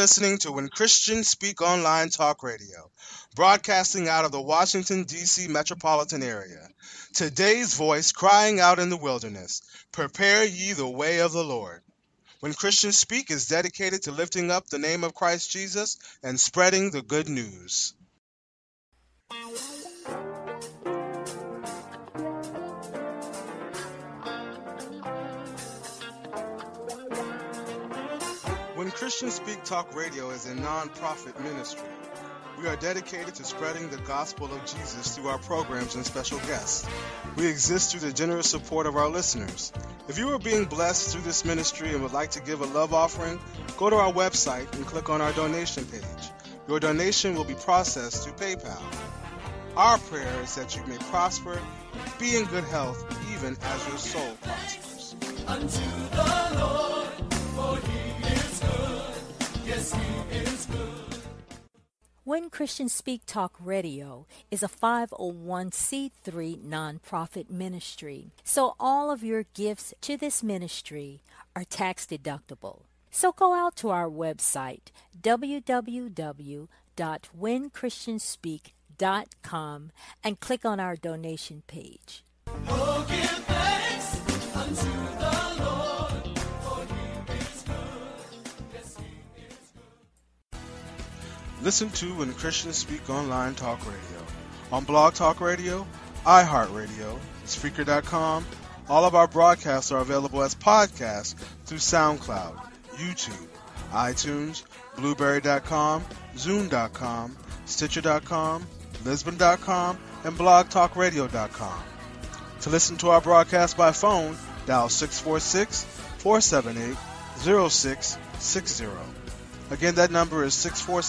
listening to When Christians Speak Online Talk Radio, broadcasting out of the Washington, D.C. metropolitan area. Today's voice crying out in the wilderness, prepare ye the way of the Lord. When Christians Speak is dedicated to lifting up the name of Christ Jesus and spreading the good news. When Christians Speak Talk Radio is a non-profit ministry. We are dedicated to spreading the gospel of Jesus through our programs and special guests. We exist through the generous support of our listeners. If you are being blessed through this ministry and would like to give a love offering, go to our website and click on our donation page. Your donation will be processed through PayPal. Our prayer is that you may prosper, be in good health, even as your soul prospers. Unto the Lord, for he is good. Yes, he is good. When Christians Speak Talk Radio is a 501c3 nonprofit ministry, so all of your gifts to this ministry are tax deductible. So go out to our website, www.whenchristianspeak.com, and click on our donation page. Oh, give thanks unto the Lord, for he is good. Yes, he is good. Listen to When Christians Speak Online Talk Radio on Blog Talk Radio, iHeartRadio, Spreaker.com. All of our broadcasts are available as podcasts through SoundCloud, YouTube, iTunes, Blueberry.com, Zoom.com, Stitcher.com, Lisbon.com, and BlogTalkRadio.com. To listen to our broadcast by phone, dial 646-478-0660. Again, that number is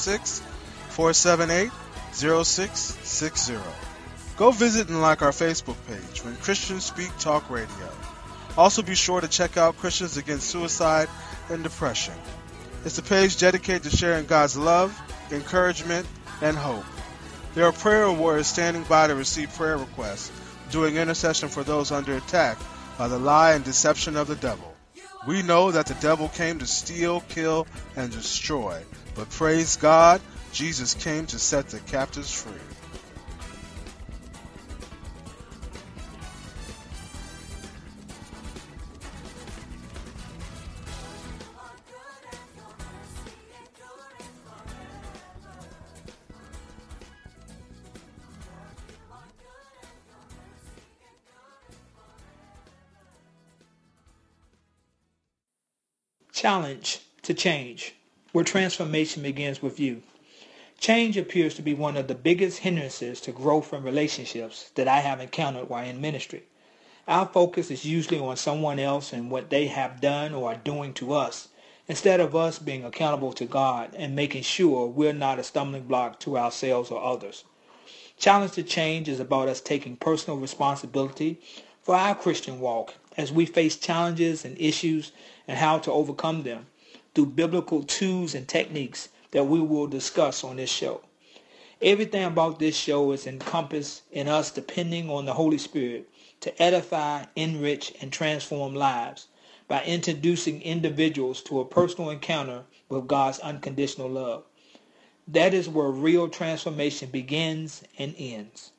646-478-0660. Go visit and like our Facebook page, When Christians Speak Talk Radio. Also be sure to check out Christians Against Suicide and Depression. It's a page dedicated to sharing God's love, encouragement, and hope. There are prayer warriors standing by to receive prayer requests, doing intercession for those under attack by the lie and deception of the devil. We know that the devil came to steal, kill, and destroy, but praise God, Jesus came to set the captives free. Challenge to change, where transformation begins with you. Change appears to be one of the biggest hindrances to growth in relationships that I have encountered while in ministry. Our focus is usually on someone else and what they have done or are doing to us, instead of us being accountable to God and making sure we're not a stumbling block to ourselves or others. Challenge to change is about us taking personal responsibility for our Christian walk as we face challenges and issues and how to overcome them through biblical tools and techniques that we will discuss on this show. Everything about this show is encompassed in us depending on the Holy Spirit to edify, enrich, and transform lives by introducing individuals to a personal encounter with God's unconditional love. That is where real transformation begins and ends.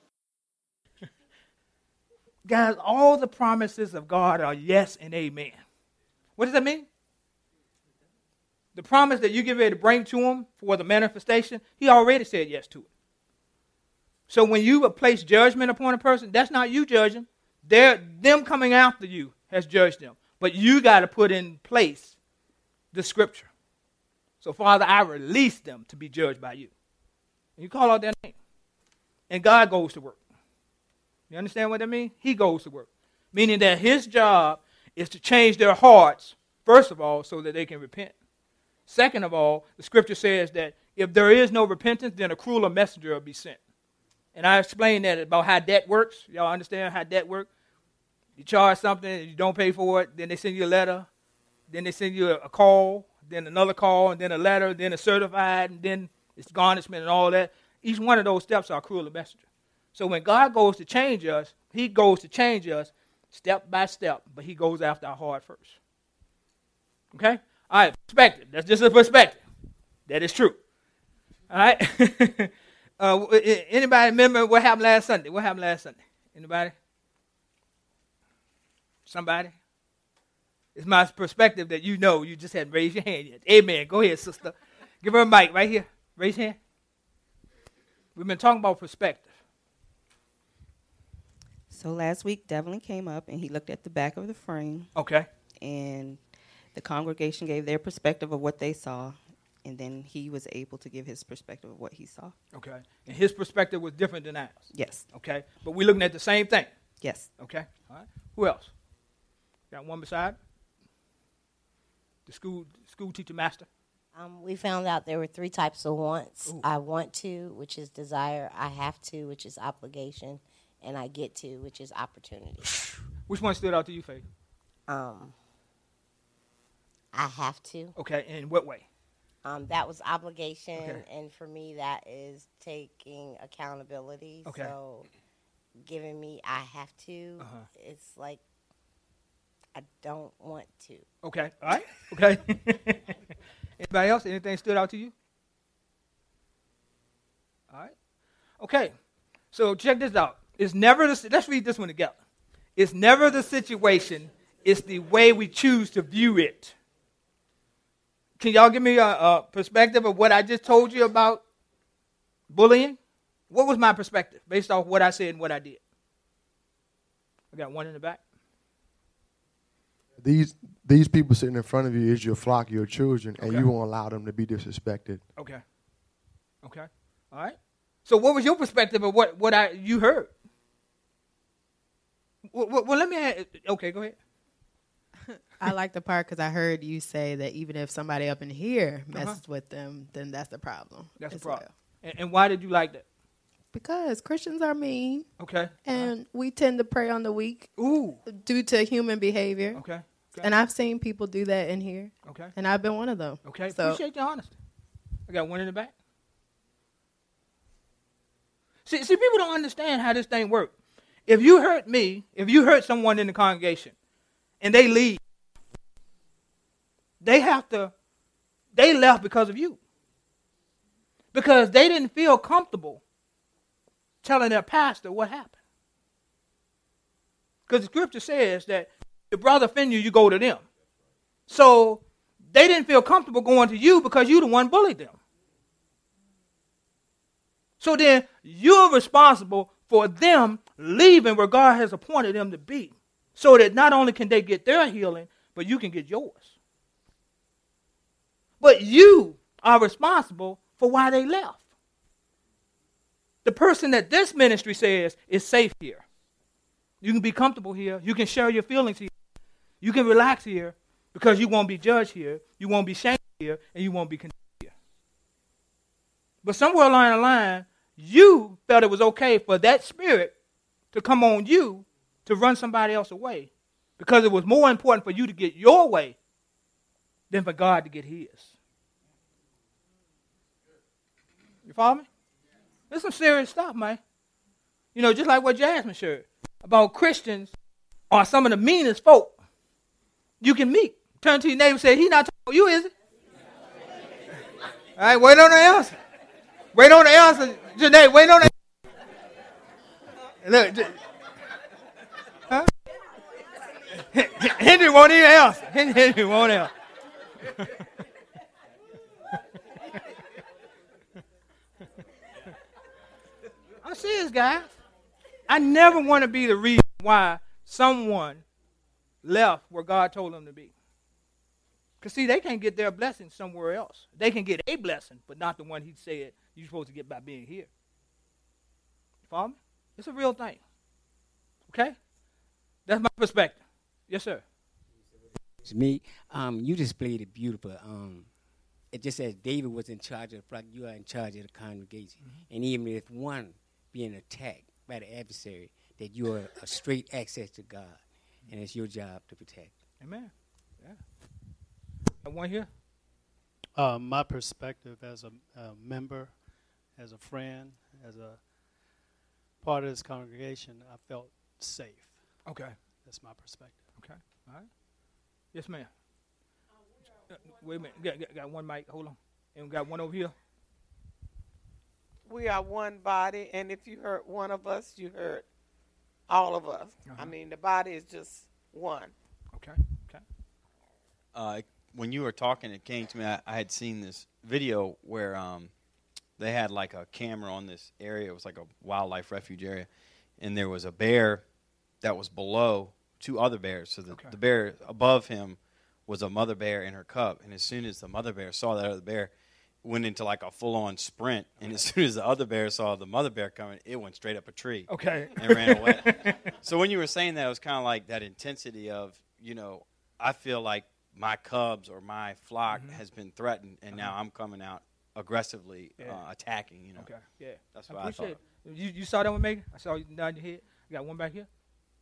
Guys, all the promises of God are yes and amen. What does that mean? The promise that you get ready to bring to him for the manifestation, he already said yes to it. So when you place judgment upon a person, that's not you judging. Them coming after you has judged them. But you got to put in place the scripture. So, Father, I release them to be judged by you. And you call out their name. And God goes to work. You understand what that means? He goes to work. Meaning that his job is to change their hearts, first of all, so that they can repent. Second of all, the scripture says that if there is no repentance, then a crueler messenger will be sent. And I explained that about how debt works. Y'all understand how debt works? You charge something, you don't pay for it, then they send you a letter, then they send you a call, then another call, and then a letter, then a certified, and then it's garnishment and all that. Each one of those steps are a crueler messenger. So when God goes to change us, he goes to change us step by step, but he goes after our heart first. Okay? All right, perspective. That's just a perspective. That is true. All right. Anybody remember what happened last Sunday? What happened last Sunday? Anybody? Somebody? It's my perspective that you know. You just hadn't raised your hand yet. Amen. Go ahead, sister. Give her a mic right here. Raise your hand. We've been talking about perspective. So last week, Devlin came up and he looked at the back of the frame. Okay. And the congregation gave their perspective of what they saw. And then he was able to give his perspective of what he saw. Okay. And his perspective was different than ours. Yes. Okay. But we're looking at the same thing. Yes. Okay. All right. Who else? Got one beside? The school teacher master. We found out there were 3 types of wants. Ooh. I want to, which is desire. I have to, which is obligation. And I get to, which is opportunity. Which one stood out to you, Faith? I have to. Okay. In what way? That was obligation, Okay. and for me, that is taking accountability. Okay. So, giving me I have to, it's like I don't want to. Okay. All right. Okay. Anybody else? Anything stood out to you? All right. Okay. So check this out. It's never let's read this one together. It's never the situation. It's the way we choose to view it. Can y'all give me a perspective of what I just told you about bullying? What was my perspective based off what I said and what I did? I got one in the back. These people sitting in front of you is your flock, your children, and Okay. you won't allow them to be disrespected. Okay. Okay. All right. So what was your perspective of what you heard? Well, let me add. Okay, go ahead. I like the part because I heard you say that even if somebody up in here messes with them, then that's the problem. That's the as problem. well. And why did you like that? Because Christians are mean, Okay. and we tend to prey on the weak Ooh. due to human behavior. Okay. Okay. And I've seen people do that in here, Okay. and I've been one of them. Okay. So Appreciate your honesty. I got one in the back. See, people don't understand how this thing works. If you hurt me, if you hurt someone in the congregation, and they leave, they left because of you. Because they didn't feel comfortable telling their pastor what happened. Because the scripture says that if your brother offend you, you go to them. So they didn't feel comfortable going to you because you the one bullied them. So then you're responsible for them leaving where God has appointed them to be. So that not only can they get their healing, but you can get yours. But you are responsible for why they left. The person that this ministry says is safe here. You can be comfortable here. You can share your feelings here. You can relax here because you won't be judged here. You won't be shamed here, and you won't be condemned here. But somewhere along the line, you felt it was okay for that spirit to come on you to run somebody else away because it was more important for you to get your way than for God to get his. You follow me? This some serious stuff, man. You know, just like what Jasmine shared about Christians are some of the meanest folk you can meet. Turn to your neighbor and say, he not talking about you, is he? All right, wait on the answer. Wait on the answer, Janae. Wait on the answer. Look, huh? Henry won't even answer. Henry won't answer. I'm serious, guys. I never want to be the reason why someone left where God told them to be. Because, see, they can't get their blessing somewhere else. They can get a blessing, but not the one he said you're supposed to get by being here. You follow me? It's a real thing. Okay? That's my perspective. Yes, sir. To me, you displayed it beautiful. It just says David was in charge of the flock. You are in charge of the congregation. Mm-hmm. And even if one being attacked by the adversary, that you are a straight access to God, and it's your job to protect. Amen. Yeah. One here. My perspective as a member, as a friend, as a part of this congregation, I felt safe. Okay. That's my perspective. Okay. All right. Yes, ma'am. Wait a minute. Got one mic. Hold on. And we got one over here. We are one body, and if you hurt one of us, you hurt all of us. I mean, the body is just one. Okay. When you were talking, it came to me. I had seen this video where they had like a camera on this area. It was like a wildlife refuge area, and there was a bear that was below two other bears. So the bear above him was a mother bear and her cub. And as soon as the mother bear saw that other bear, it went into like a full-on sprint. And as soon as the other bear saw the mother bear coming, it went straight up a tree. Okay. And ran away. So when you were saying that, it was kind of like that intensity of, I feel like my cubs or my flock has been threatened, and now I'm coming out aggressively attacking. Okay. Yeah. That's what I thought. It. You saw that one, Megan? I saw you nod your head. You got one back here.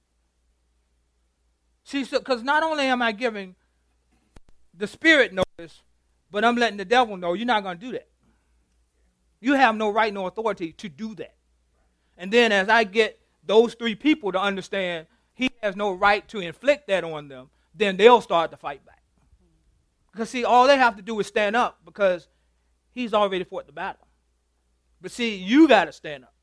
See, because not only am I giving the spirit notice, but I'm letting the devil know you're not going to do that. You have no right, no authority to do that. And then as I get those three people to understand he has no right to inflict that on them, then they'll start to fight back. Because, see, all they have to do is stand up because he's already fought the battle. But, see, you got to stand up.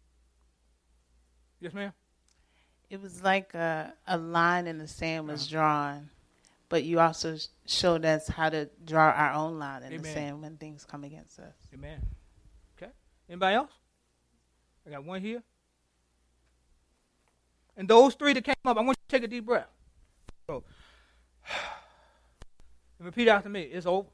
Yes, ma'am? It was like a line in the sand was drawn, but you also showed us how to draw our own line in the sand when things come against us. Amen. Okay. Anybody else? I got one here. And those three that came up, I want you to take a deep breath. So, and repeat after me. It's over.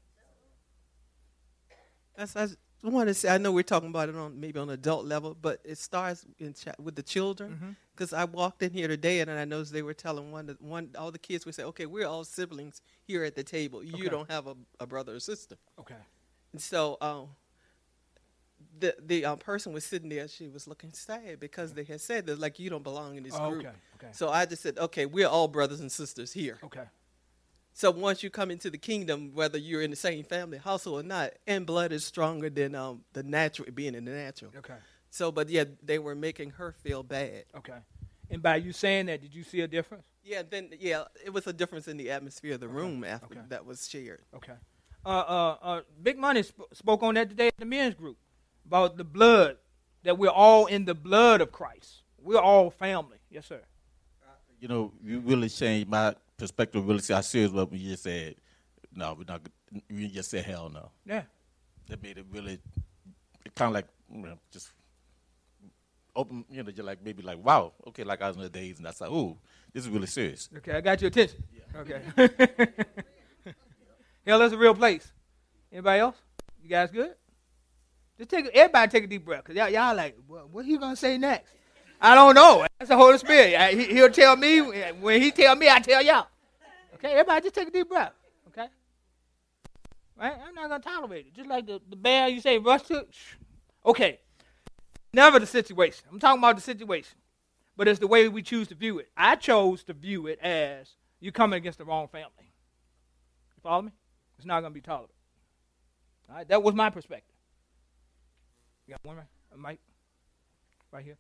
I want to say, I know we're talking about it on maybe on adult level, but it starts with the children. Because I walked in here today and I noticed they were telling all the kids would say, okay, we're all siblings here at the table. You don't have a brother or sister. Okay. And so the person was sitting there. She was looking sad because they had said that, like, you don't belong in this group. Okay. So I just said, okay, we're all brothers and sisters here. Okay. So once you come into the kingdom, whether you're in the same family household or not, and blood is stronger than the natural, being in the natural. Okay. So, but yeah, they were making her feel bad. Okay. And by you saying that, did you see a difference? Yeah, it was a difference in the atmosphere of the room after that was shared. Okay. Big Money spoke on that today at the men's group about the blood, that we're all in the blood of Christ. We're all family. Yes, sir. You really changed my perspective. Really, I serious what you just said. No, we're not. You just said hell no. Yeah. That made it really kind of like just open. Just like maybe like wow. Okay, like I was in the days, and I said, "Ooh, this is really serious." Okay, I got your attention. Yeah. Okay. Hell is a real place. Anybody else? You guys good? Everybody take a deep breath, because y'all like, what are you going to say next? I don't know. That's the Holy Spirit. He'll tell me. When he tell me, I tell y'all. Okay, everybody just take a deep breath. Okay? Right? I'm not going to tolerate it. Just like the bear you say, rush to. Okay. Never the situation. I'm talking about the situation. But it's the way we choose to view it. I chose to view it as you coming against the wrong family. You follow me? It's not going to be tolerated. All right? That was my perspective. You got one right? A mic? Right here.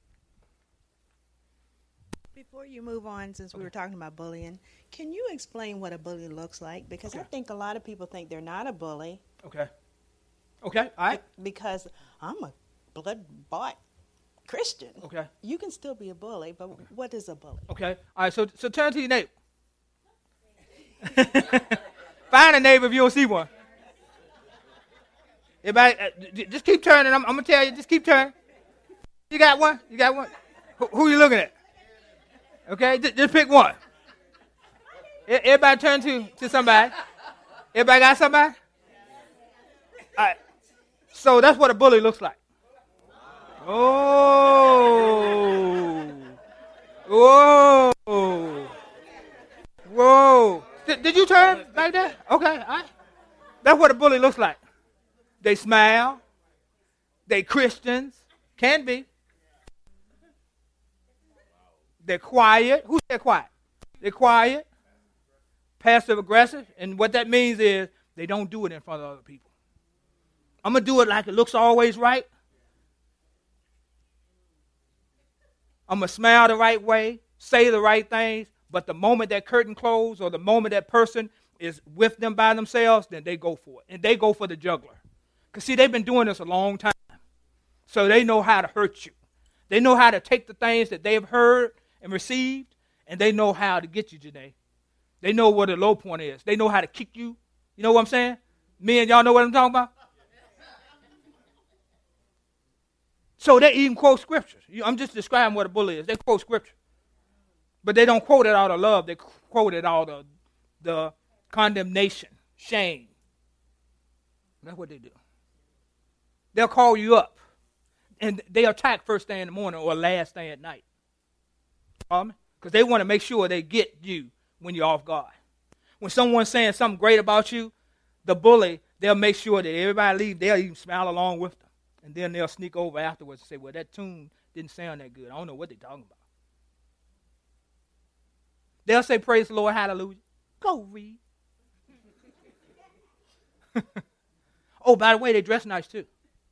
Before you move on, since we were talking about bullying, can you explain what a bully looks like? Because I think a lot of people think they're not a bully. Okay. Okay, all right. Because I'm a blood-bought Christian. Okay. You can still be a bully, but what is a bully? Okay. All right, so turn to your neighbor. Find a neighbor if you don't see one. Everybody, just keep turning. I'm going to tell you, just keep turning. You got one? You got one? Who you looking at? Okay, just pick one. Everybody turn to somebody. Everybody got somebody? All right. So that's what a bully looks like. Oh. Whoa. Whoa. Did you turn like that? Okay, all right. That's what a bully looks like. They smile. They Christians. Can be. They're quiet. Who's that quiet? They're quiet. Passive aggressive. And what that means is they don't do it in front of other people. I'm going to do it like it looks always right. I'm going to smile the right way, say the right things, but the moment that curtain closes or the moment that person is with them by themselves, then they go for it. And they go for the juggler. Because, see, they've been doing this a long time. So they know how to hurt you. They know how to take the things that they've heard and received, and they know how to get you, Janae. They know where the low point is. They know how to kick you. You know what I'm saying? Me and y'all know what I'm talking about? So they even quote scriptures. I'm just describing what a bully is. They quote scripture. But they don't quote it out of love. They quote it out of the condemnation, shame. That's what they do. They'll call you up. And they attack first thing in the morning or last thing at night. Because they want to make sure they get you when you're off guard. When someone's saying something great about you, the bully, they'll make sure that everybody leave. They'll even smile along with them. And then they'll sneak over afterwards and say, well, that tune didn't sound that good. I don't know what they're talking about. They'll say, praise the Lord, hallelujah. Go read. Oh, by the way, they dress nice too.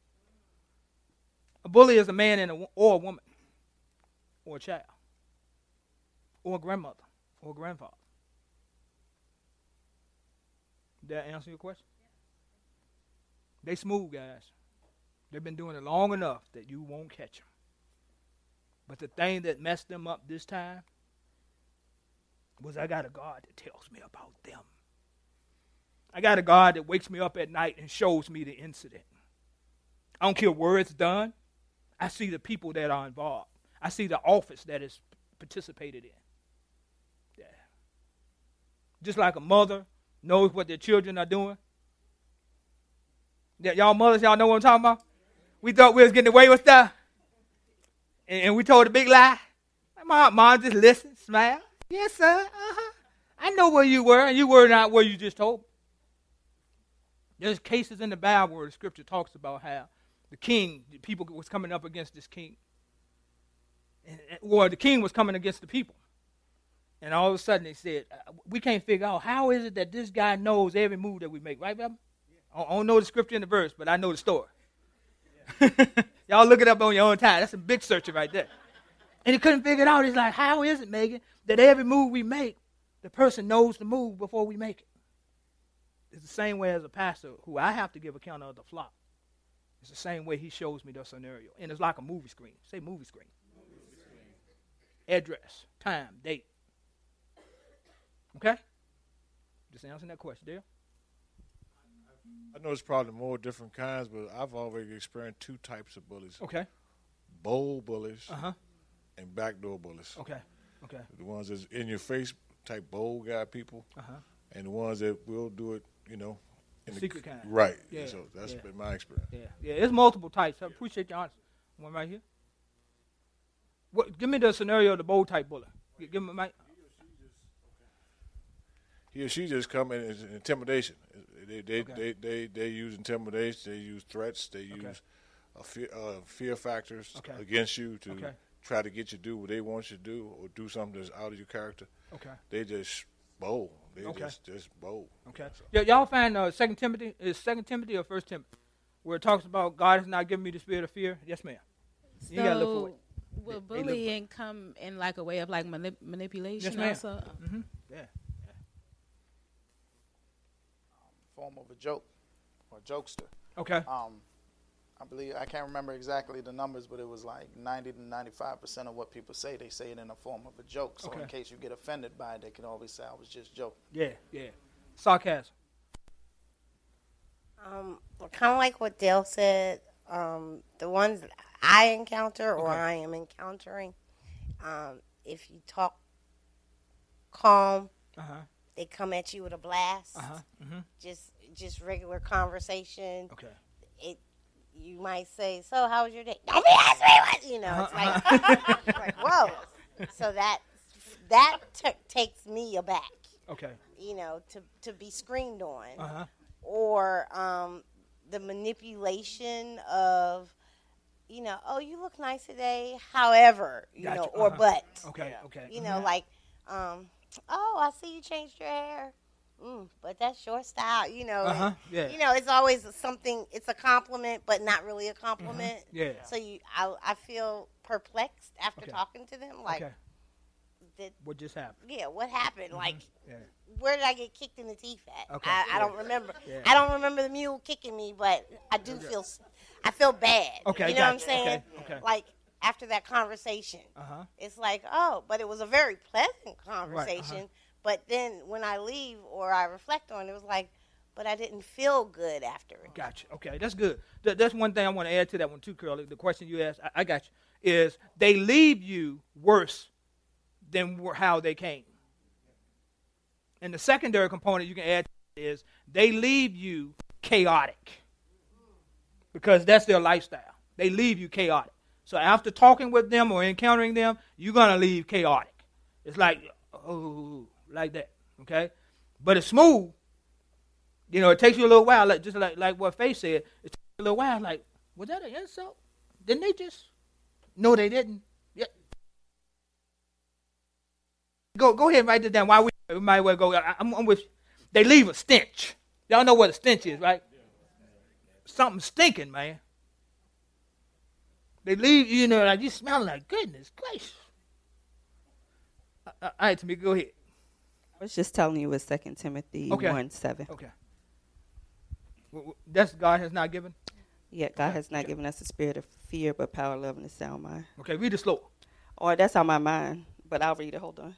A bully is a man or a woman, or a child, or a grandmother, or a grandfather. Did that answer your question? They smooth, guys. They've been doing it long enough that you won't catch them. But the thing that messed them up this time was I got a God that tells me about them. I got a God that wakes me up at night and shows me the incident. I don't care where it's done. I see the people that are involved. I see the office that is participated in. Yeah. Just like a mother knows what their children are doing. Yeah, y'all mothers, y'all know what I'm talking about? We thought we was getting away with stuff. And we told a big lie. Mom just listened, smiled. Yes, sir. I know where you were, and you were not where you just told me. There's cases in the Bible where the scripture talks about how the king, the people was coming up against this king. Or the king was coming against the people. And all of a sudden they said, we can't figure out how is it that this guy knows every move that we make. Right, Bible? I don't know the scripture in the verse, but I know the story. Y'all look it up on your own time. That's a big searcher right there. And he couldn't figure it out. He's like, how is it, Megan, that every move we make, the person knows the move before we make it? It's the same way as a pastor who I have to give account of the flock. It's the same way he shows me the scenario. And it's like a movie screen. Say movie screen. Address, time, date. Okay? Just answering that question, Dale. I know it's probably more different kinds, but I've already experienced two types of bullies. Okay. Bold bullies and backdoor bullies. Okay. Okay. The ones that's in your face type bold guy people, and the ones that will do it, you know, in the secret kind. Right. Yeah. So that's been my experience. Yeah. Yeah. It's multiple types. I appreciate your honesty. One right here. Give me the scenario of the bold type bully. Give me a mic. He or she just come in as intimidation. They use intimidation. They use threats. They use fear factors against you to try to get you to do what they want you to do or do something that's out of your character. Okay. They just bold. They just bold. Okay. So. Y'all find 2 Timothy is 2 Timothy or 1 Timothy where it talks about God has not given me the spirit of fear. Yes, ma'am. You gotta look for it. Will bullying come in like a way of like manipulation? Yes, ma'am. Also? Mm-hmm. Yeah. Form of a joke or jokester. Okay. I believe I can't remember exactly the numbers, but it was like 90 to 95% of what people say, they say it in the form of a joke. So in case you get offended by it, they can always say I was just joking. Yeah, yeah. Sarcasm. Kind of like what Dale said. The ones that I encounter or I am encountering, if you talk calm, they come at you with a blast. Just regular conversation. Okay. You might say, "So, how was your day?" Don't be asking me what. You know, it's like whoa. So that takes me aback. Okay. You know, to be screamed on, or the manipulation of, you know, oh, you look nice today. However, you know, or but. Okay. Okay. You know, like, oh, I see you changed your hair. But that's your style, you know. Yeah. You know, it's always something. It's a compliment, but not really a compliment. Yeah. So I feel perplexed after talking to them. Like, What just happened? Yeah, what happened? Like, Yeah. where did I get kicked in the teeth at? Okay. I don't remember. Yeah. I don't remember the mule kicking me, but I do I feel bad. Okay, you know what I'm gotcha. saying? Okay. Like after that conversation, it's like, oh, but it was a very pleasant conversation. But then when I leave or I reflect on it, it was like, but I didn't feel good after it. Gotcha. Okay, that's good. That's one thing I want to add to that one too, Curly. The question you asked, I got you, is they leave you worse than how they came. And the secondary component you can add is they leave you chaotic because that's their lifestyle. They leave you chaotic. So after talking with them or encountering them, you're going to leave chaotic. It's like, oh, like that, okay? But it's smooth. You know, it takes you a little while, just like what Faith said. It takes you a little while, like, was that an insult? Didn't they just? No, they didn't. Yeah. Go ahead and write this down. Why we might well go. I'm with you. They leave a stench. Y'all know what a stench is, right? Something stinking, man. They leave, you know, like you smell like goodness gracious. All right, Tamika, go ahead. I was just telling you it was 2 Timothy 1:7. Okay. That's God has not given? Yeah, God has not given us a spirit of fear, but power, love, and a sound mind. Okay, read it slow. Or that's on my mind, but I'll read it. Hold on.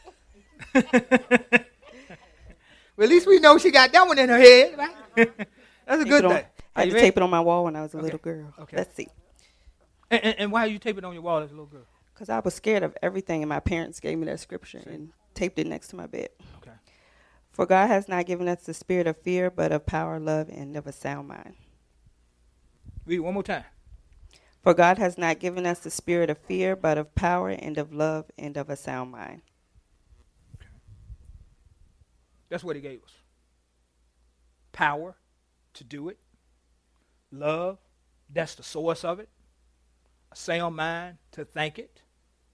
Okay. Well, at least we know she got that one in her head, right? That's a good thing. I had to tape it on my wall when I was a little girl. Okay. Let's see. And why you tape it on your wall as a little girl? Because I was scared of everything, and my parents gave me that scripture and taped it next to my bed. Okay. For God has not given us the spirit of fear, but of power, love, and of a sound mind. Read it one more time. For God has not given us the spirit of fear, but of power and of love and of a sound mind. Okay. That's what he gave us. Power to do it. Love, that's the source of it. A sound mind to think it.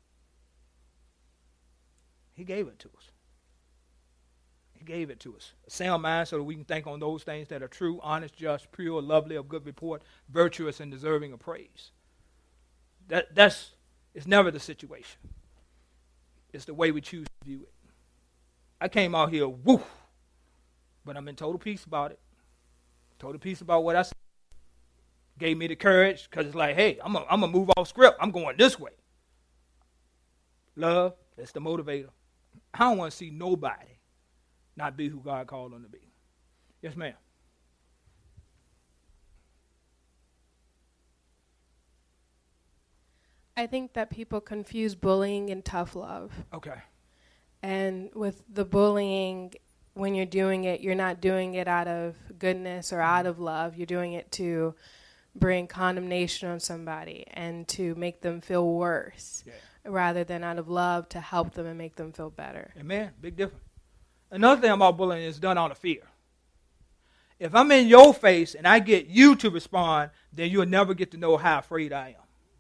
He gave it to us. He gave it to us. A sound mind so that we can think on those things that are true, honest, just, pure, lovely, of good report, virtuous, and deserving of praise. It's never the situation. It's the way we choose to view it. I came out here, woo, but I'm in total peace about it. Total peace about what I said. Gave me the courage because it's like, hey, I'm going to move off script. I'm going this way. Love, that's the motivator. I don't want to see nobody not be who God called them to be. Yes, ma'am. I think that people confuse bullying and tough love. Okay. And with the bullying, when you're doing it, you're not doing it out of goodness or out of love. You're doing it to bring condemnation on somebody and to make them feel worse, rather than out of love to help them and make them feel better. Amen. Big difference. Another thing about bullying is done out of fear. If I'm in your face and I get you to respond, then you'll never get to know how afraid I am.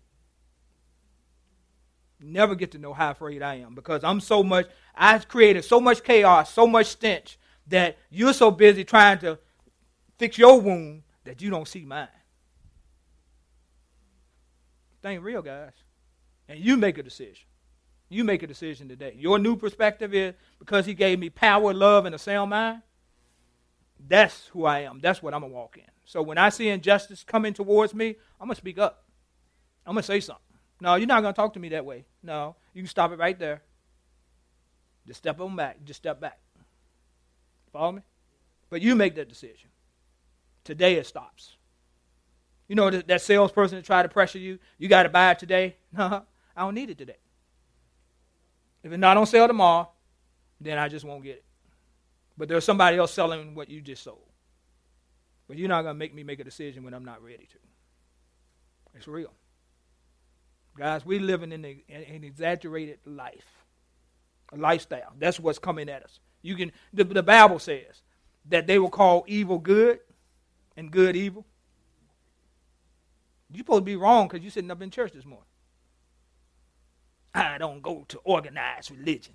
Never get to know how afraid I am because I've created so much chaos, so much stench that you're so busy trying to fix your wound that you don't see mine. It ain't real, guys. And you make a decision. You make a decision today. Your new perspective is because he gave me power, love, and a sound mind. That's who I am. That's what I'm going to walk in. So when I see injustice coming towards me, I'm going to speak up. I'm going to say something. No, you're not going to talk to me that way. No, you can stop it right there. Just step on back. Just step back. Follow me? But you make that decision. Today it stops. You know that salesperson that tried to pressure you? You got to buy it today? No, I don't need it today. If it's not on sale tomorrow, then I just won't get it. But there's somebody else selling what you just sold. But you're not going to make me make a decision when I'm not ready to. It's real. Guys, we're living in an exaggerated life, a lifestyle. That's what's coming at us. The Bible says that they will call evil good and good evil. You're supposed to be wrong because you're sitting up in church this morning. I don't go to organized religion.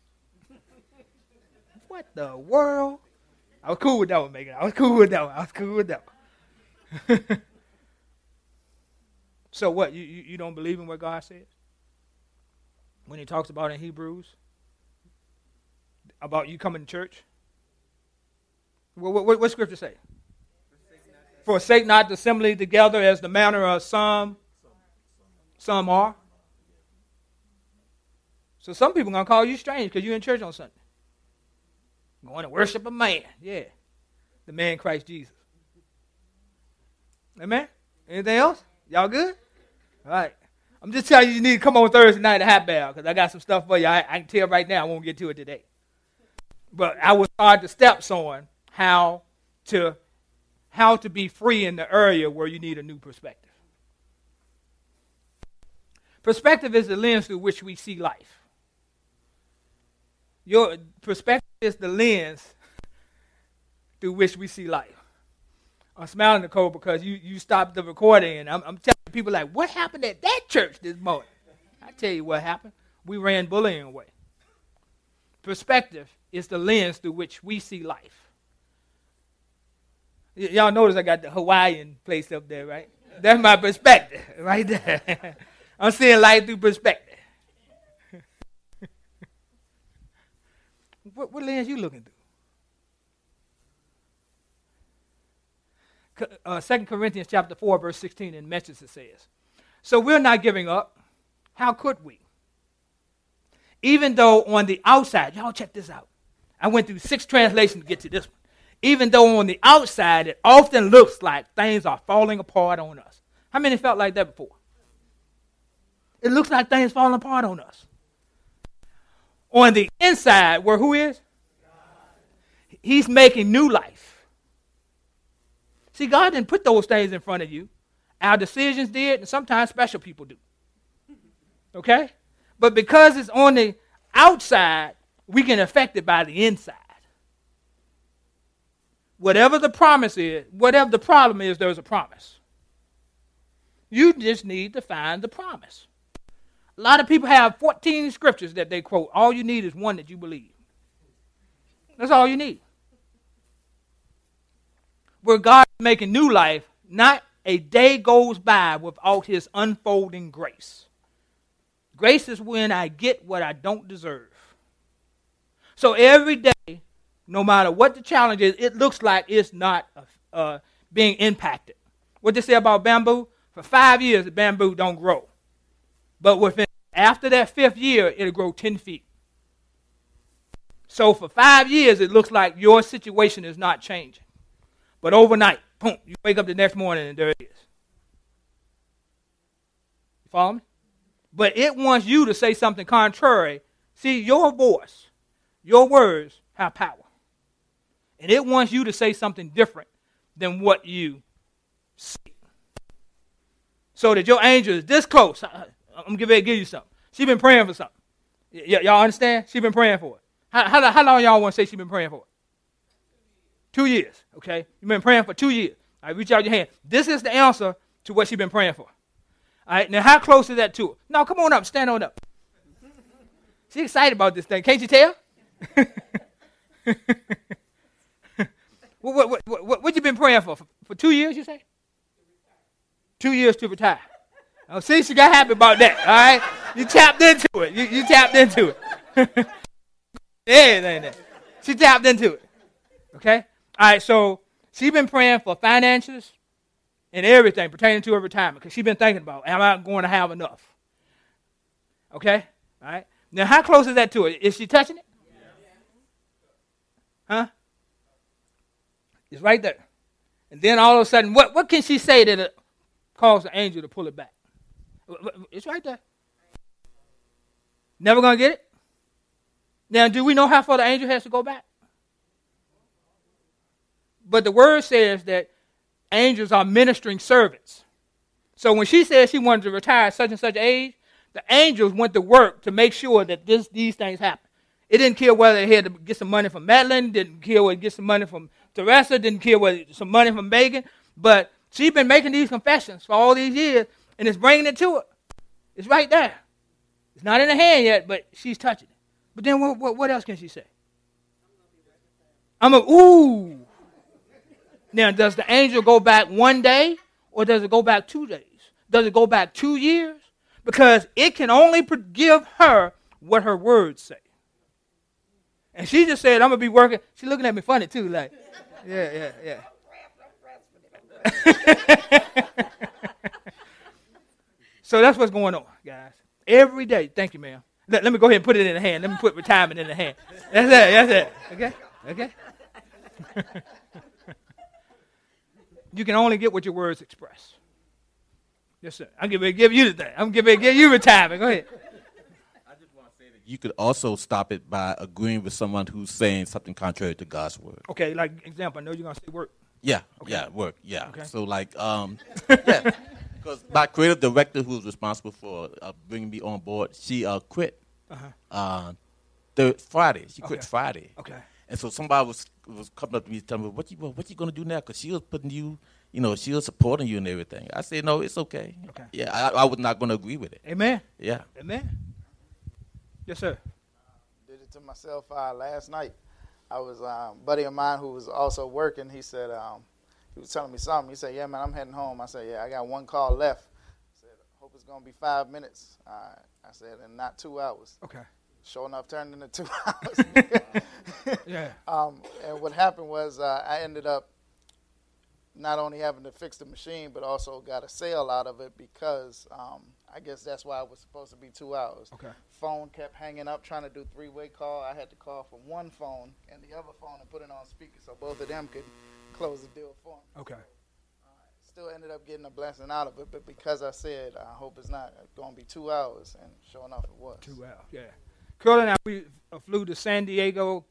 What the world? I was cool with that one, Megan. I was cool with that one. So what? You don't believe in what God says? when he talks about in Hebrews about you coming to church? What scripture say? Forsake not the assembly together as the manner of some are. So some people are going to call you strange because you're in church on Sunday. Going to worship a man. Yeah. The man Christ Jesus. Amen? Anything else? Y'all good? All right. I'm just telling you need to come on Thursday night at Hot Bell because I got some stuff for you. I can tell right now I won't get to it today. But I will start the steps on how to be free in the area where you need a new perspective. Perspective is the lens through which we see life. Your perspective is the lens through which we see life. I'm smiling, Nicole, because you stopped the recording, and I'm telling people, like, what happened at that church this morning? I tell you what happened. We ran bullying away. Perspective is the lens through which we see life. Y'all notice I got the Hawaiian place up there, right? That's my perspective right there. I'm seeing life through perspective. What lens you looking through? 2 Corinthians chapter 4, verse 16 in Message it says, so we're not giving up. How could we? Even though on the outside, y'all check this out. I went through 6 translations to get to this one. Even though on the outside, it often looks like things are falling apart on us. How many felt like that before? It looks like things falling apart on us. On the inside, where who is? He's making new life. See, God didn't put those things in front of you. Our decisions did, and sometimes special people do. Okay? But because it's on the outside, we can affect it by the inside. Whatever the promise is, whatever the problem is, there's a promise. You just need to find the promise. A lot of people have 14 scriptures that they quote. All you need is one that you believe. That's all you need. Where God is making new life, not a day goes by without his unfolding grace. Grace is when I get what I don't deserve. So every day, no matter what the challenge is, it looks like it's not being impacted. What they say about bamboo? For 5 years, the bamboo don't grow. But after that 5th year, it'll grow 10 feet. So for 5 years, it looks like your situation is not changing. But overnight, boom, you wake up the next morning and there it is. You follow me? But it wants you to say something contrary. See, your voice, your words have power. And it wants you to say something different than what you see. So that your angel is this close. I'm going to give you something. She's been praying for something. Y'all understand? She's been praying for it. How long y'all want to say she's been praying for it? 2 years, okay? You've been praying for 2 years. All right, reach out your hand. This is the answer to what she's been praying for. All right, now how close is that to her? No, come on up. Stand on up. She's excited about this thing. Can't you tell? What you been praying for? For 2 years, you say? 2 years to retire. Oh, see, she got happy about that, all right? You tapped into it. You tapped into it. Yeah, she tapped into it, okay? All right, so she's been praying for finances and everything pertaining to her retirement because she's been thinking about, am I going to have enough? Okay? All right. Now, how close is that to it? Is she touching it? Huh? It's right there. And then all of a sudden, what can she say that cause the angel to pull it back? It's right there. Never going to get it? Now, do we know how far the angel has to go back? But the word says that angels are ministering servants. So when she said she wanted to retire at such and such age, the angels went to work to make sure that these things happen. It didn't care whether they had to get some money from Madeline, didn't care whether they get some money from Teresa, didn't care whether some money from Megan, but she's been making these confessions for all these years, and it's bringing it to her. It's right there. It's not in her hand yet, but she's touching it. But then what else can she say? Ooh. Now, does the angel go back 1 day or does it go back 2 days? Does it go back 2 years? Because it can only give her what her words say. And she just said, I'm going to be working. She's looking at me funny, too, like, yeah. So that's what's going on, guys. Every day. Thank you, ma'am. Let me go ahead and put it in the hand. Let me put retirement in the hand. That's it. Okay? You can only get what your words express. Yes, sir. I'm going to give you the thing. I'm going to give you retirement. Go ahead. You could also stop it by agreeing with someone who's saying something contrary to God's word. Okay, like example, I know you're going to say work. Yeah, Okay. yeah, work, yeah. Okay. So like, yeah, because my creative director who was responsible for bringing me on board, she quit Friday. She quit Friday. Okay. And so somebody was coming up to me telling me, what you going to do now? Because she was putting you, she was supporting you and everything. I said, no, it's okay. Okay. Yeah, I was not going to agree with it. Amen. Yeah. Amen. Yes, sir. Did it to myself last night. I was a buddy of mine who was also working. He said, he was telling me something. He said, yeah, man, I'm heading home. I said, yeah, I got one call left. I said, hope it's going to be 5 minutes. I said, and not 2 hours. Okay. Sure enough, turned into 2 hours. Yeah. And what happened was I ended up not only having to fix the machine, but also got a sale out of it because I guess that's why it was supposed to be 2 hours. Okay. Phone kept hanging up trying to do three-way call. I had to call from one phone and the other phone and put it on speaker so both of them could close the deal for me. Okay. Still ended up getting a blessing out of it, but because I said I hope it's not going to be 2 hours, and sure enough it was. 2 hours, yeah. Curly and I, we flew to San Diego,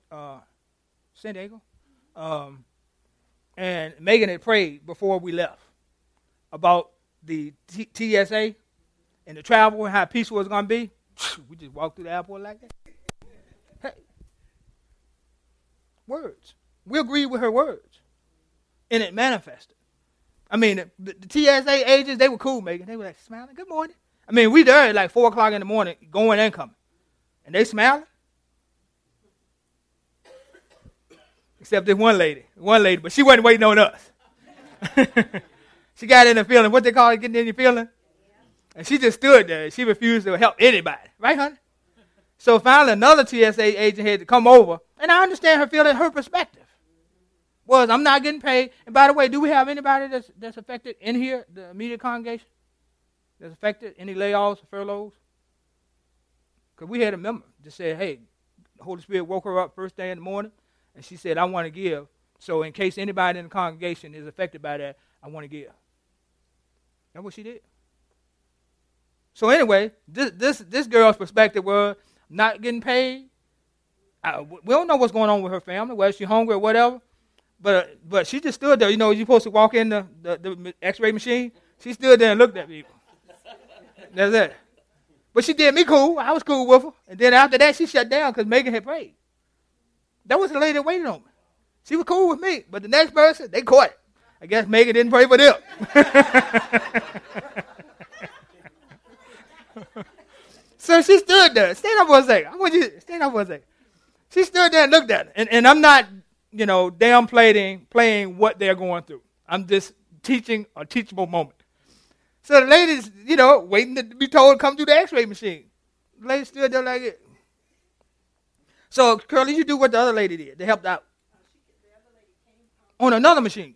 and Megan had prayed before we left about the TSA and the travel and how peaceful it was going to be. We just walked through the airport like that. Hey. Words. We agreed with her words. And it manifested. I mean, the TSA agents, they were cool, Megan. They were like smiling, good morning. I mean, we there at like 4 o'clock in the morning, going and coming. And they smiling. Except this one lady, but she wasn't waiting on us. She got in the feeling, what they call it, getting in your feeling? And she just stood there. She refused to help anybody. Right, honey? So finally, another TSA agent had to come over. And I understand her feeling, her perspective was, I'm not getting paid. And by the way, do we have anybody that's affected in here, the immediate congregation, that's affected? Any layoffs or furloughs? Because we had a member that said, hey, the Holy Spirit woke her up first thing in the morning, and she said, I want to give. So in case anybody in the congregation is affected by that, I want to give. That's what she did. So anyway, this girl's perspective was not getting paid. We don't know what's going on with her family, whether she's hungry or whatever. But she just stood there. You know, you're supposed to walk in the X-ray machine. She stood there and looked at people. That's it. But she did me cool. I was cool with her. And then after that, she shut down because Megan had prayed. That was the lady that waited on me. She was cool with me. But the next person, they caught it. I guess Megan didn't pray for them. So she stood there. Stand up for a second. I want you to stand up for a second. She stood there and looked at it. And I'm not, downplaying what they're going through. I'm just teaching a teachable moment. So the lady's, waiting to be told to come through the X-ray machine. The lady stood there like it. So, Curly, you do what the other lady did. They helped out. On another machine.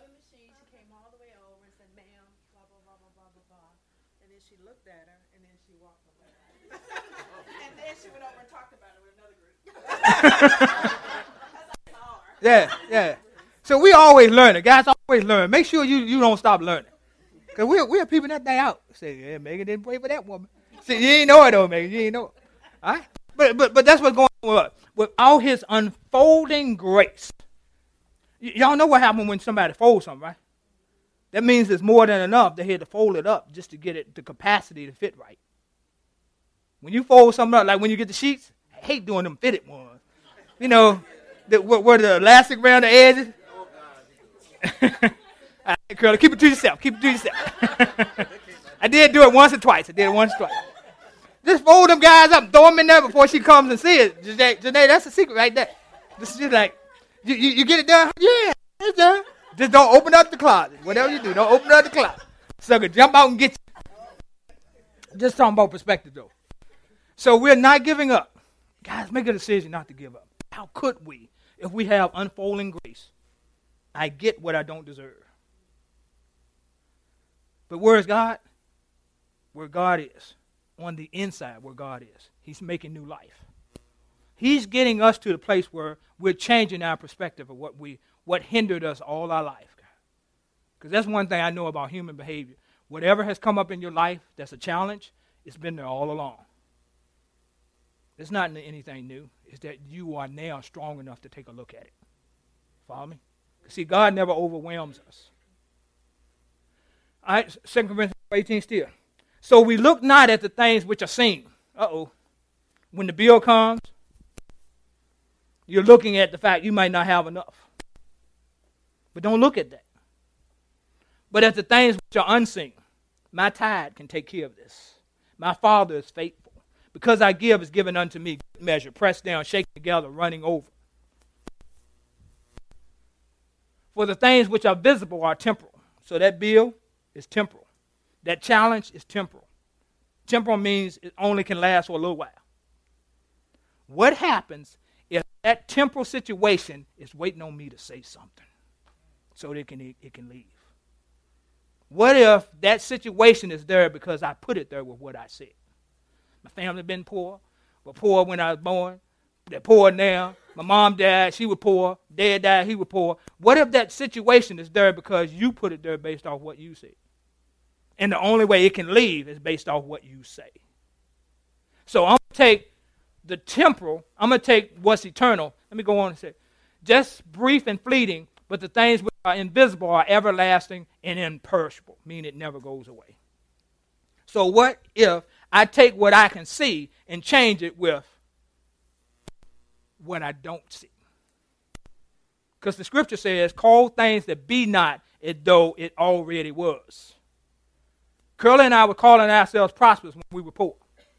Yeah. So we always learning. Guys always learn. Make sure you don't stop learning. Because we're peeping that thing out. Say, yeah, Megan didn't pray for that woman. See, you ain't know it though, Megan. You ain't know it. All right? But that's what's going on with all his unfolding grace. Y'all know what happened when somebody folds something, right? That means it's more than enough. They had to fold it up just to get it the capacity to fit right. When you fold something up, like when you get the sheets, I hate doing them fitted ones. Where the elastic around the edges. All right, Curly, keep it to yourself. I did do it once or twice. Just fold them guys up, throw them in there before she comes and see it. Janae, that's the secret right there. This is just like, you get it done? Yeah, it's done. Just don't open up the closet. Whatever you do, don't open up the closet. Sucker, jump out and get you. Just talking about perspective, though. So we're not giving up. Guys, make a decision not to give up. How could we if we have unfolding grace? I get what I don't deserve. But where is God? Where God is. On the inside where God is. He's making new life. He's getting us to the place where we're changing our perspective of what hindered us all our life. Because that's one thing I know about human behavior. Whatever has come up in your life that's a challenge, it's been there all along. It's not anything new. It's that you are now strong enough to take a look at it. Follow me? See, God never overwhelms us. All right, 2 Corinthians 18 still. So we look not at the things which are seen. When the bill comes, you're looking at the fact you might not have enough. But don't look at that. But at the things which are unseen. My tithe can take care of this. My Father is faithful. Because I give is given unto me, good measure, pressed down, shaken together, running over. For the things which are visible are temporal. So that bill is temporal. That challenge is temporal. Temporal means it only can last for a little while. What happens if that temporal situation is waiting on me to say something so that it can leave? What if that situation is there because I put it there with what I said? My family been poor, but poor when I was born. They're poor now. My mom died, she was poor. Dad died, he was poor. What if that situation is there because you put it there based off what you said? And the only way it can leave is based off what you say. So I'm going to take the temporal, I'm going to take what's eternal. Let me go on and say, just brief and fleeting, but the things which are invisible are everlasting and imperishable, meaning it never goes away. So what if I take what I can see and change it with what I don't see? Because the scripture says, call things that be not as though it already was. Curly and I were calling ourselves prosperous when we were poor.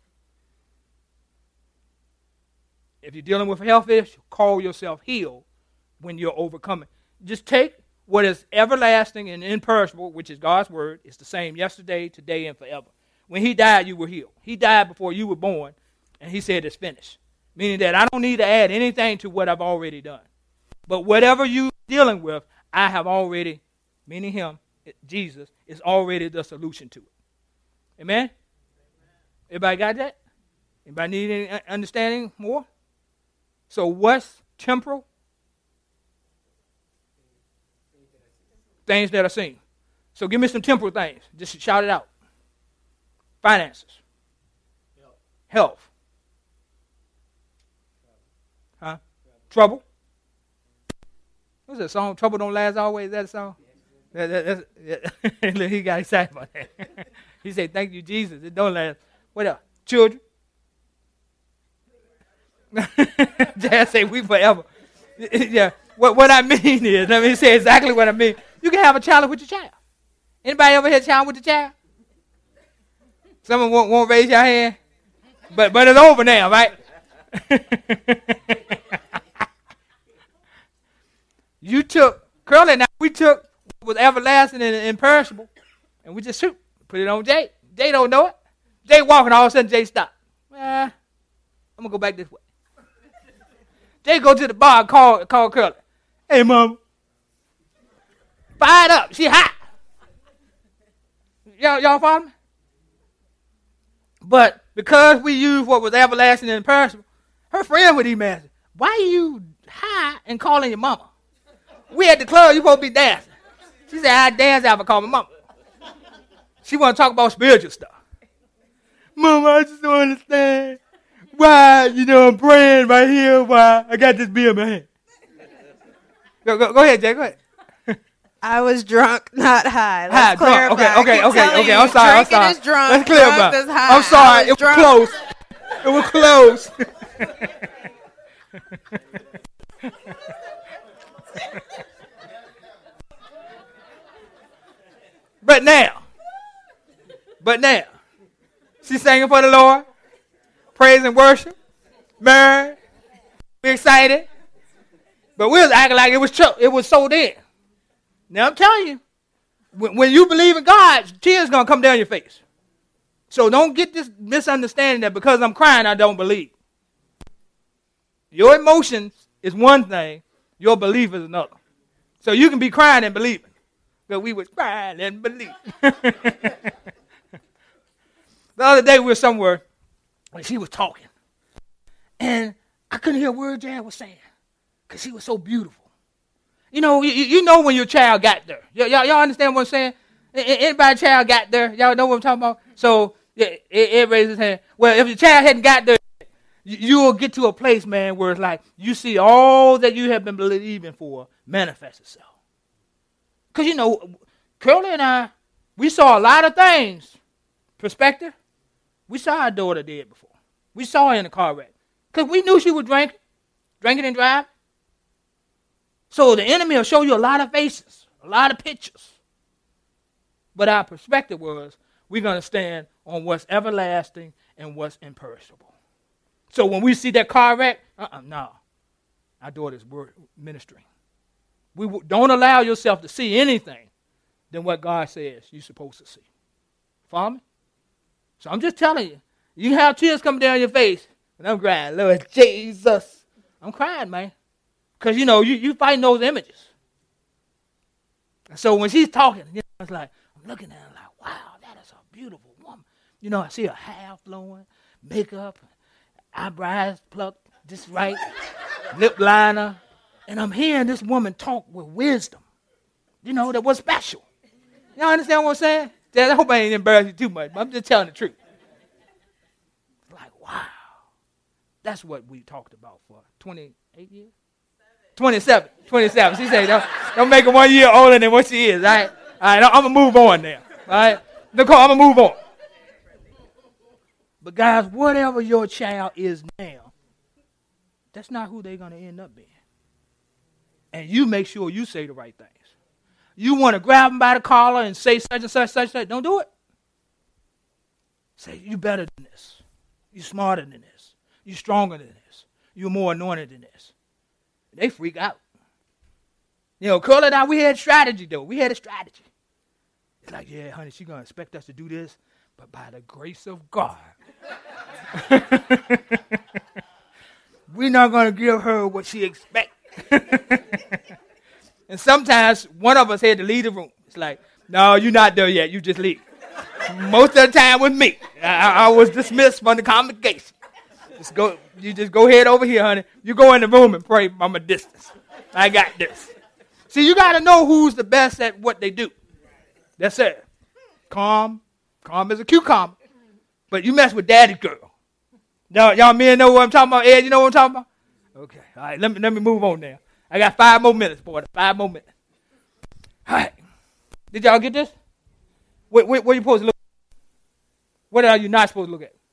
If you're dealing with a health issue, call yourself healed when you're overcoming. Just take what is everlasting and imperishable, which is God's word. It's the same yesterday, today, and forever. When he died, you were healed. He died before you were born, and he said it's finished. Meaning that I don't need to add anything to what I've already done. But whatever you're dealing with, I have already, meaning him, Jesus, is already the solution to it. Amen? Everybody got that? Anybody need any understanding more? So what's temporal? Things that are seen. So give me some temporal things. Just shout it out. Finances. Health. Huh? Trouble. What's that song? Trouble don't last always. Is that a song? He got excited about that. He said, thank you, Jesus. It don't last. What else? Children. Dad say we forever. Yeah. What I mean is, let me say exactly what I mean. You can have a challenge with your child. Anybody ever had a challenge with the child? Someone won't raise your hand? But it's over now, right? You took, Curly, now we took what was everlasting and imperishable, and we just put it on Jay. Jay don't know it. Jay walking, all of a sudden Jay stop. I'm going to go back this way. Jay go to the bar and call Curly. Hey, Mama. Fired up. She hot. Y'all follow me? But because we use what was everlasting and imperishable, her friend would even ask, why are you high and calling your mama? We at the club, you supposed to be dancing. She said, I dance after I call my mama. She want to talk about spiritual stuff. Mama, I just don't understand why, I'm praying right here, why I got this beer in my hand. Go ahead, Jay, go ahead. I was drunk, not high. Let's clarify. Okay. I'm sorry. Is drunk, Let's clear about it. I'm sorry. It was close. It was close. But now, she's singing for the Lord, praise and worship, married, we excited, but we was acting like it was so dead. Now I'm telling you, when you believe in God, tears gonna come down your face. So don't get this misunderstanding that because I'm crying, I don't believe. Your emotions is one thing. Your belief is another. So you can be crying and believing. But we was crying and believing. The other day we were somewhere and she was talking. And I couldn't hear a word Jan was saying because she was so beautiful. You know when your child got there. Y'all understand what I'm saying? Anybody child got there? Y'all know what I'm talking about? So it raises his hand. Well, if your child hadn't got there, you will get to a place, man, where it's like you see all that you have been believing for manifest itself. Because, Curly and I, we saw a lot of things. Perspective. We saw our daughter dead before. We saw her in a car wreck. Because we knew she was drinking and driving. So the enemy will show you a lot of faces, a lot of pictures. But our perspective was, we're going to stand on what's everlasting and what's imperishable. So when we see that car wreck, no. Our daughter's ministering. Don't allow yourself to see anything than what God says you're supposed to see. Follow me? So I'm just telling you, you can have tears coming down your face, and I'm crying, Lord Jesus. I'm crying, man. Because, you fighting those images. And so when she's talking, it's like, I'm looking at her like, wow, that is a beautiful woman. I see her hair flowing, makeup, eyebrows plucked just right, lip liner. And I'm hearing this woman talk with wisdom, that was special. Y'all understand what I'm saying? I hope I ain't embarrassed you too much, but I'm just telling the truth. Like, wow. That's what we talked about for 28 years? 27. She said, don't make her 1 year older than what she is, all right? All right, I'm going to move on now, all right? Nicole, I'm going to move on. But guys, whatever your child is now, that's not who they're going to end up being. And you make sure you say the right things. You want to grab them by the collar and say such and such, such and such. Don't do it. Say, you better than this. You smarter than this. You stronger than this. You're more anointed than this. They freak out. Curl it out. We had strategy, though. We had a strategy. It's like, yeah, honey, she's going to expect us to do this, but by the grace of God, we're not going to give her what she expects. And sometimes one of us had to leave the room. It's like, no, you're not there yet. You just leave. Most of the time with me. I was dismissed from the congregation. You just go ahead over here, honey. You go in the room and pray from a distance. I got this. See, you got to know who's the best at what they do. That's it. Calm as a cucumber. But you mess with daddy's girl. Y'all men know what I'm talking about? Ed, you know what I'm talking about? Okay. All right, let me move on now. I got 5 more minutes, boy. 5 more minutes. All right. Did y'all get this? What are you supposed to look at? What are you not supposed to look at?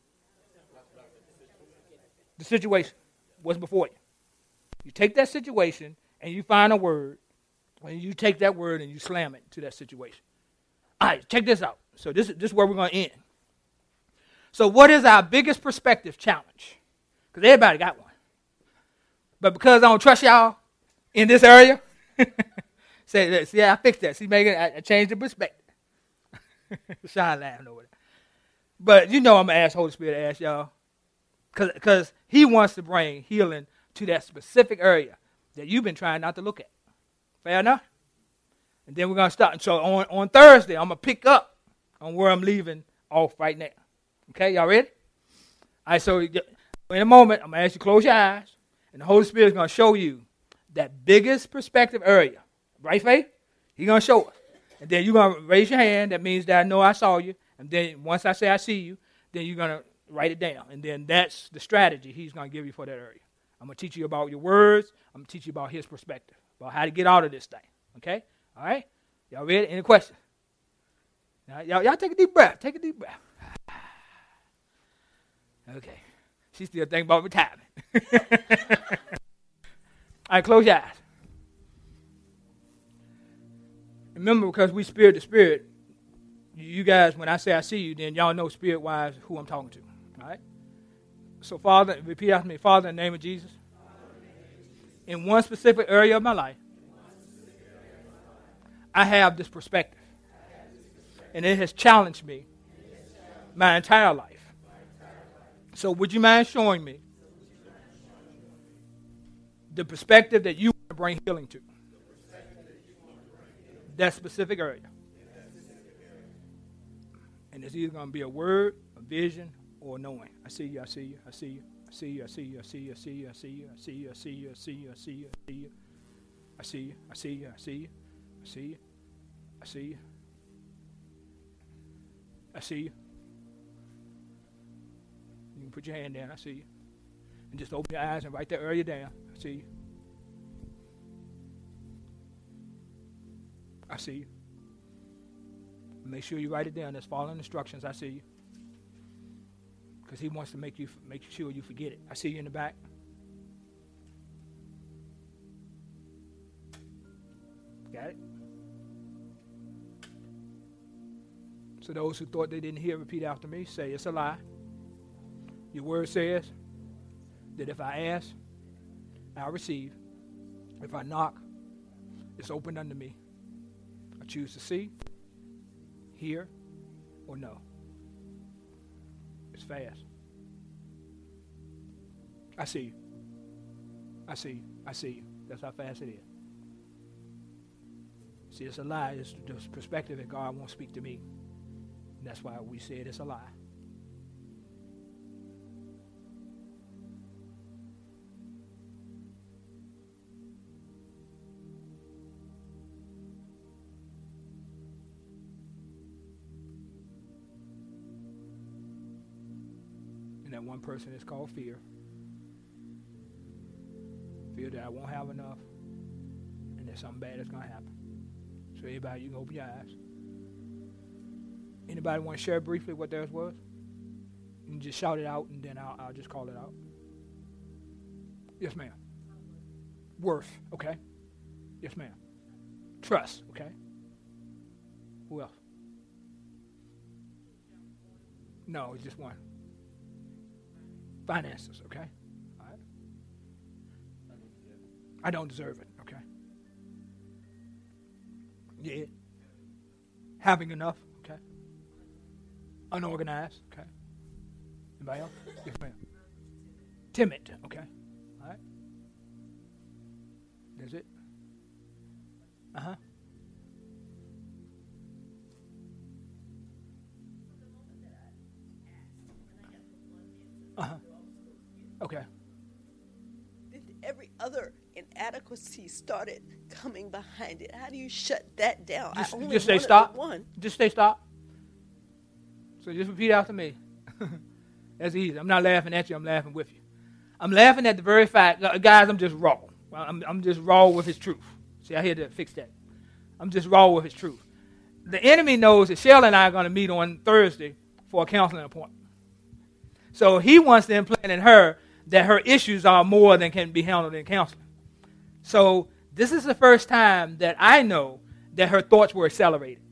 The situation. What's before you. You take that situation and you find a word, and you take that word and you slam it to that situation. All right, check this out. So this is where we're going to end. So what is our biggest perspective challenge? Because everybody got one. But because I don't trust y'all in this area, see, I fixed that. See, Megan, I changed the perspective. Sean laughing over that. But I'm going to ask Holy Spirit to ask y'all. Because he wants to bring healing to that specific area that you've been trying not to look at. Fair enough? And then we're going to start. So on Thursday, I'm going to pick up on where I'm leaving off right now. Okay, y'all ready? All right, so in a moment, I'm going to ask you to close your eyes. And the Holy Spirit is going to show you that biggest perspective area. Right, Faith? He's going to show it. And then you're going to raise your hand. That means that I know I saw you. And then once I say I see you, then you're going to write it down. And then that's the strategy he's going to give you for that area. I'm going to teach you about your words. I'm going to teach you about his perspective, about how to get out of this thing. Okay? All right? Y'all ready? Any questions? Now, y'all take a deep breath. Take a deep breath. Okay. She's still thinking about retirement. All right, close your eyes. Remember, because we spirit to spirit, you guys, when I say I see you, then y'all know spirit-wise who I'm talking to. All right? So, Father, repeat after me. Father, in the name of Jesus, in one specific area of my life, I have this perspective. And it has challenged me my entire life. So would you mind showing me the perspective that you want to bring healing to? That specific area. And it's either going to be a word, a vision, or knowing. I see you, I see you, I see you, I see you, I see you, I see you, I see you, I see you, I see you, I see you, I see you, I see you, I see you, I see you, I see you, I see you, I see you, I see you. You can put your hand down, I see you. And just open your eyes and write that area down. I see you. I see you. Make sure you write it down. That's following instructions. I see you. Because he wants to make sure you forget it. I see you in the back. Got it? So those who thought they didn't hear, repeat after me. Say, it's a lie. Your word says that if I ask, I'll receive. If I knock, it's opened unto me. I choose to see, hear, or know. It's fast. I see you. I see you. I see you. That's how fast it is. See, it's a lie. It's the perspective that God won't speak to me. And that's why we said it's a lie. And that one person is called fear. Fear that I won't have enough and that something bad is going to happen. So anybody, you can open your eyes. Anybody want to share briefly what theirs was? You can just shout it out and then I'll just call it out. Yes, ma'am. Worth, okay. Yes, ma'am. Trust, okay. Who else? No, it's just one. Finances, okay? All right. I don't deserve it, okay? Yeah. Having enough, okay? Unorganized, okay? Anybody else? Yes, ma'am. Timid, okay? All right. That's it. Uh-huh. Uh-huh. Okay. Every other inadequacy started coming behind it. How do you shut that down? Just say stop. Just say stop. So just repeat after me. That's easy. I'm not laughing at you. I'm laughing with you. I'm laughing at the very fact, guys, I'm just raw. I'm just raw with his truth. See, I had to fix that. I'm just raw with his truth. The enemy knows that Shell and I are going to meet on Thursday for a counseling appointment. So he wants to implant in her that her issues are more than can be handled in counseling. So this is the first time that I know that her thoughts were accelerated.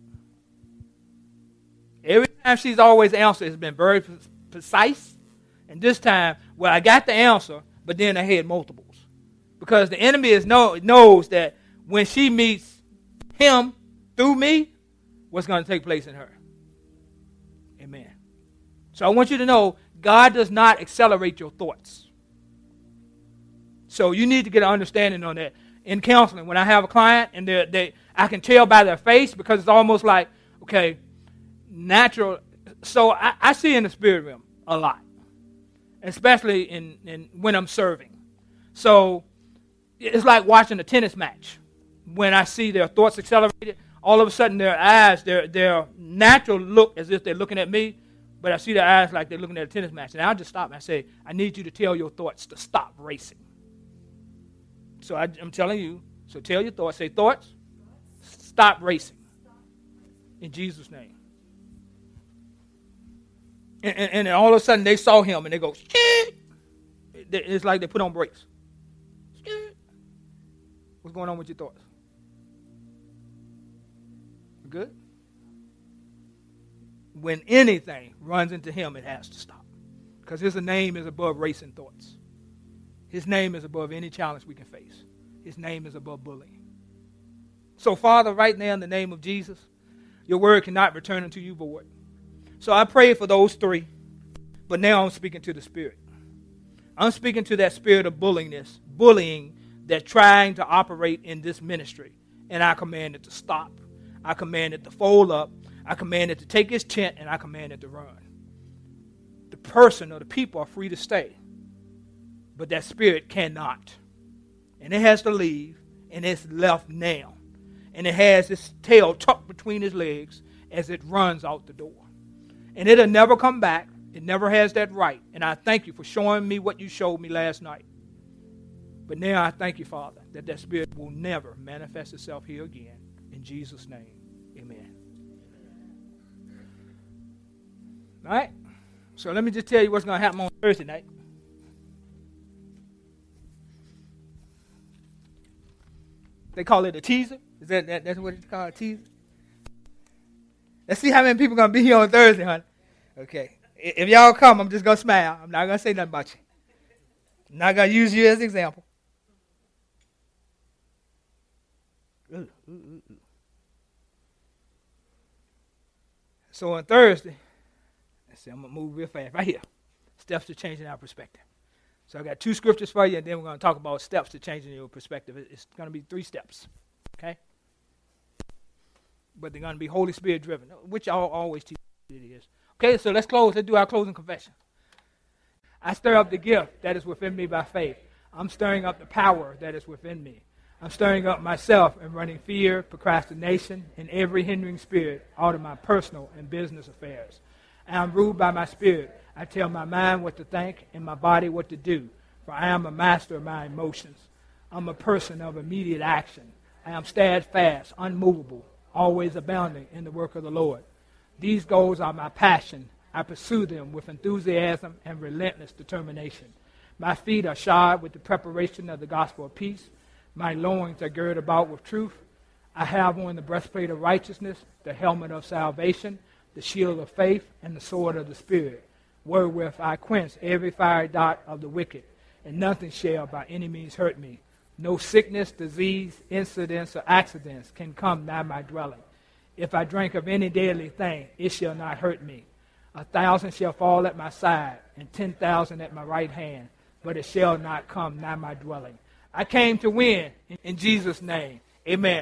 Every time she's always answered, it's been very precise. And this time, well, I got the answer, but then I had multiples. Because the enemy knows that when she meets him through me, what's going to take place in her. Amen. So I want you to know, God does not accelerate your thoughts. So you need to get an understanding on that. In counseling, when I have a client and I can tell by their face because it's almost like, okay, natural. So I see in the spirit realm a lot, especially in when I'm serving. So it's like watching a tennis match. When I see their thoughts accelerated, all of a sudden their eyes, their natural look as if they're looking at me, but I see their eyes like they're looking at a tennis match. And I'll just stop and I say, I need you to tell your thoughts to stop racing. So I'm telling you, so tell your thoughts. Say, thoughts, stop racing. In Jesus' name. And then all of a sudden they saw him and they go, it's like they put on brakes. What's going on with your thoughts? Good? When anything runs into him, it has to stop. Because his name is above racing thoughts. His name is above any challenge we can face. His name is above bullying. So, Father, right now in the name of Jesus, your word cannot return unto you void. So I prayed for those three, but now I'm speaking to the spirit. I'm speaking to that spirit of bullying that's trying to operate in this ministry. And I command it to stop. I command it to fold up. I command it to take its tent, and I command it to run. The person or the people are free to stay, but that spirit cannot. And it has to leave, and it's left now. And it has its tail tucked between its legs as it runs out the door. And it'll never come back. It never has that right. And I thank you for showing me what you showed me last night. But now I thank you, Father, that that spirit will never manifest itself here again. In Jesus' name, amen. All right? So let me just tell you what's going to happen on Thursday night. They call it a teaser. Is that's what it's called, a teaser? Let's see how many people are going to be here on Thursday, honey. Okay. If y'all come, I'm just going to smile. I'm not going to say nothing about you. I'm not going to use you as an example. So on Thursday, let's see, I'm going to move real fast. Right here. Steps to changing our perspective. So I got 2 scriptures for you, and then we're going to talk about steps to changing your perspective. It's going to be 3 steps. Okay? But they're going to be Holy Spirit driven, which I always teach it is. Okay, so let's close. Let's do our closing confession. I stir up the gift that is within me by faith. I'm stirring up the power that is within me. I'm stirring up myself and running fear, procrastination, and every hindering spirit out of my personal and business affairs. I am ruled by my spirit. I tell my mind what to think and my body what to do, for I am a master of my emotions. I'm a person of immediate action. I am steadfast, unmovable, always abounding in the work of the Lord. These goals are my passion. I pursue them with enthusiasm and relentless determination. My feet are shod with the preparation of the gospel of peace. My loins are girded about with truth. I have on the breastplate of righteousness, the helmet of salvation, the shield of faith, and the sword of the Spirit, wherewith I quench every fiery dart of the wicked, and nothing shall by any means hurt me. No sickness, disease, incidents, or accidents can come nigh my dwelling. If I drink of any deadly thing, it shall not hurt me. 1,000 shall fall at my side, and 10,000 at my right hand, but it shall not come nigh my dwelling. I came to win in Jesus' name. Amen.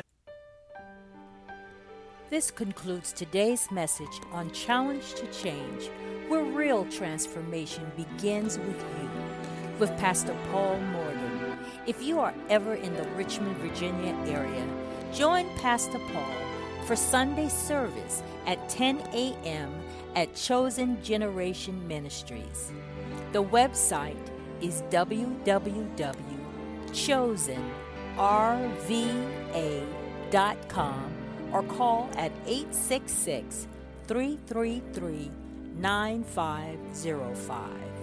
This concludes today's message on Challenge to Change, where real transformation begins with you, with Pastor Paul Morgan. If you are ever in the Richmond, Virginia area, join Pastor Paul for Sunday service at 10 a.m. at Chosen Generation Ministries. The website is www.chosenrva.com or call at 866-333-9505.